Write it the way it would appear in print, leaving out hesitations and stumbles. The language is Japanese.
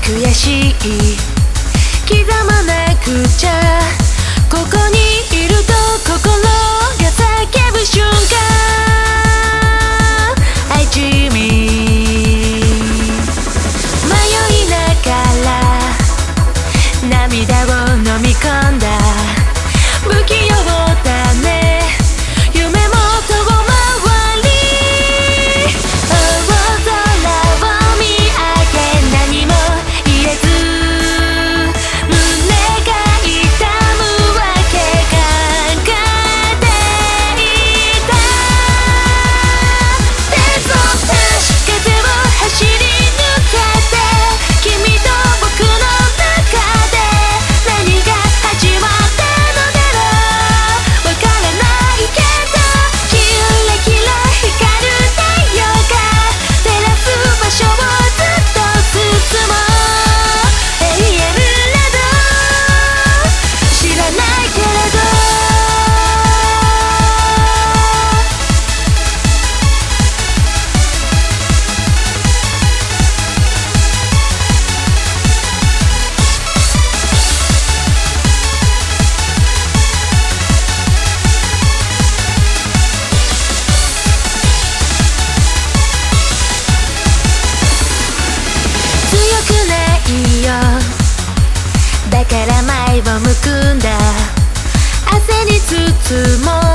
悔しい刻まなくちゃここにいると心が叫ぶ瞬間愛地味迷いながら涙を飲み込んだ不器用だね夢も遠回り大空を見上げ何も言えず胸が痛むわけ考えていた手と手風を走り抜けて君と僕の中で何が始まったのだろうわからないけどキラキラ光る太陽が照らす場所をずっと進もう永遠など知らないけれど強くないよだから前を向くんだ汗に包もう